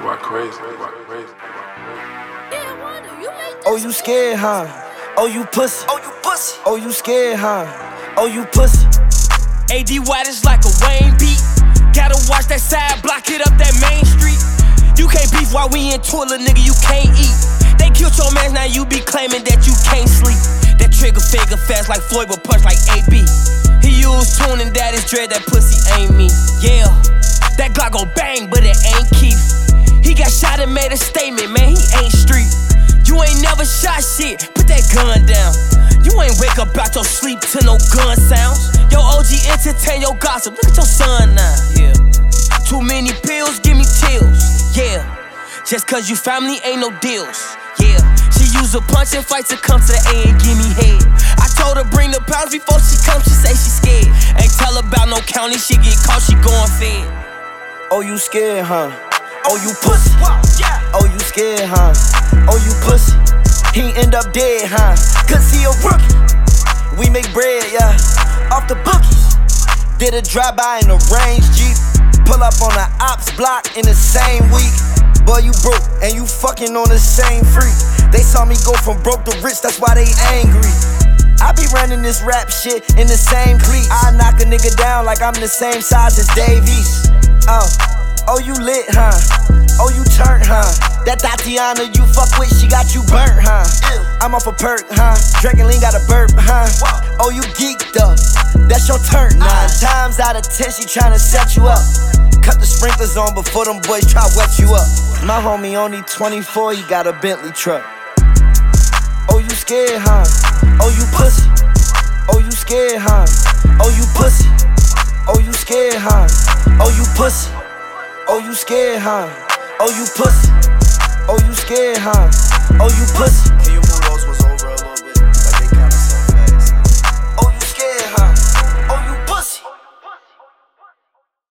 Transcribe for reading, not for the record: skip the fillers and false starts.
Oh, you scared, huh? Oh, you pussy. Oh, you pussy. Oh, you scared, huh? Oh, you pussy. AD White is like a Wayne beat. Gotta watch that side, block it up that main street. You can't beef while we in toilet, nigga, you can't eat. They killed your man, now you be claiming that you can't sleep. That trigger finger fast like Floyd, but punch like AB. He used tuning, that is dread, that pussy ain't me. Yeah, that Glock go bang, but it ain't Keith. He got shot and made a statement, man, he ain't street. You ain't never shot shit, put that gun down. You ain't wake up out your sleep to no gun sounds. Yo, OG entertain your gossip, look at your son now. Yeah, too many pills, give me chills. Yeah, just cause you family ain't no deals. Yeah, she use a punch and fight to come to the A and give me head. I told her bring the pounds before she come, she say she scared. Ain't tell her about no county, she get caught, she going fed. Oh, you scared, huh? Oh, you pussy. Oh, you scared, huh? Oh, you pussy. He end up dead, huh? Cause he a rookie. We make bread, yeah, off the bookies. Did a drive-by in a range Jeep. Pull up on the ops block in the same week. Boy, you broke and you fucking on the same freak. They saw me go from broke to rich, that's why they angry. I be running this rap shit in the same cleats. I knock a nigga down like I'm the same size as Davies. Oh, you lit, huh? Oh, you turned, huh? That Tatiana you fuck with, she got you burnt, huh? I'm off a perk, huh? Drinking lean got a burp, huh? Oh, you geeked up, that's your turn. 9 times out of 10, she tryna set you up. Cut the sprinklers on before them boys try wet you up. My homie only 24, he got a Bentley truck. Oh, you scared, huh? Oh, you pussy. Oh, you scared, huh? Oh, you pussy. Oh, you scared, huh? Oh, you pussy. Oh, you scared, huh? Oh, you pussy. Oh, you scared, huh? Oh, you pussy.